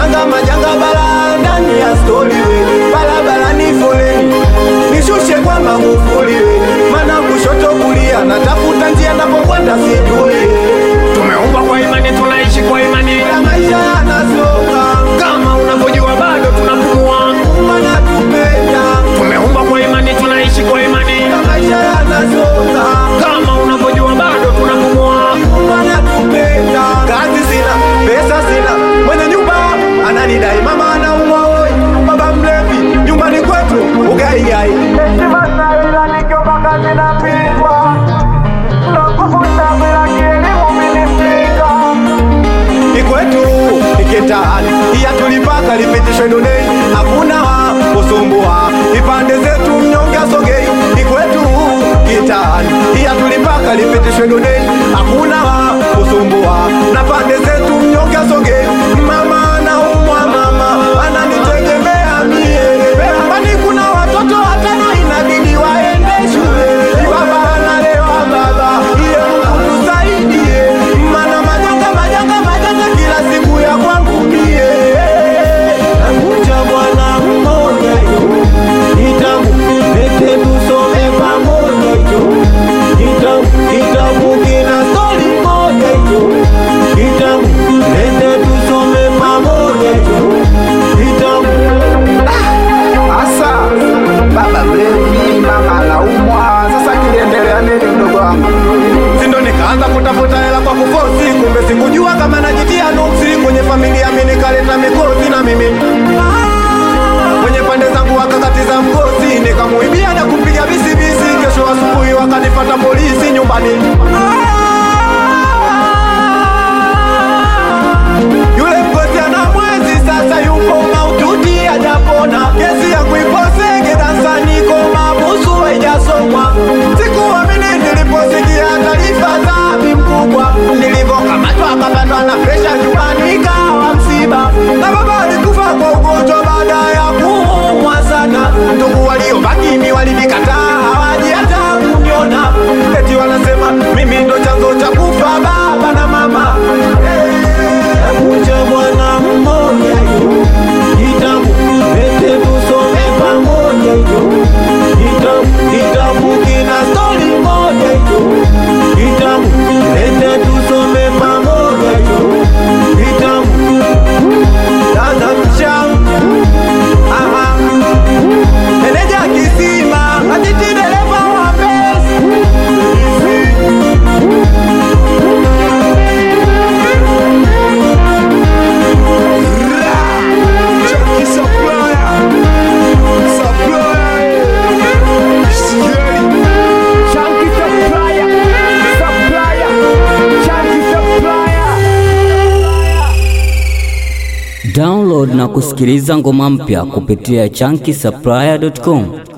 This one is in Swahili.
majanga bala ndani ya story we. Bala ni foleni, nishushe kwa Magufuli we. Mana kushoto kulia, natafuta njia napokwenda sijui. Tumeumbwa kwa imani, tunaishi kwa imani. Ya maisha yanasonga, kama unavyojua bado tunapumua. Mana tupenda. Tumeumbwa kwa imani, tunaishi kwa imani. Ya maisha yanasonga, kama unavyojua bado tunapumua. Mana tupenda. Kazi sina, pesa sina, mwenye nyumba ananidai, mama anaumwa oi, baba mlevi, nyumbani kwetu ugaigai. Heshima ila nikiomba kazi napigwa, nakufuta bila kielimu minifika. Ikwetu, iketani, iya tulipaka lipitishwe donei, hakuna kusumbua, ipande zetu mnyonge asogei. Ikwetu, kitani, iya tulipaka lipitishwe donei, hakuna kusumbua, na pande zetu mnyonge asogei. Mama anaumwa, mama ananitegemea mie, kwani kuna watoto watano inabidi waende shule. Baba analewa baba, iye Mungu tusaidie, mana majanga kila siku ya kwangu mie. Nakuja Bwana mmoja yo, kitabu lete tusome pamoja yo. Kitabu kina story moja yo. Kitabu lete tusome pamoja yo. Kitabu asa baba mlevi, mama anaumwa, sasa kiliendelea nini mdogo wangu? Sindo nikaanza kutafuta hela kwa kufosi, kumbe sikujua kama najitia nuksi. Kwenye familia mimi nikaleta mikosi na mimi kwenye pande zangu wakakatiza mkosi, nikamuibia na kupiga bisibisi. Kesho asubuhi wakanifata polisi nyumbani. Yule mkosi ana mwezi sasa yuko maututi hajapona. Kesi yangu ipo Segeda, niko mabusu haijasomwa. Sikuamini niliposikia taarifa za bi mkubwa, nilivyokamatwa akapandwa na presha nyumbani ikawa msiba. Na baba alikufa kwa ugonjwa baada ya kuumwa sana. Ndugu waliobaki ni walinikataa, hawaji hata kuniona, eti wanasema mimi ndo chanzo cha kufa baba na mama. Nakuja Bwana mmoja yo, kitabu lete tusome pamoja yo. Kitabu kina story moja yo. Kitabu lete tusome pamoja yo. Kitabu dada mchangu, aha, meneja kisima, atiti dereva wa besi. Download na kusikiliza ngoma mpya kupitia chunkysupplier.com.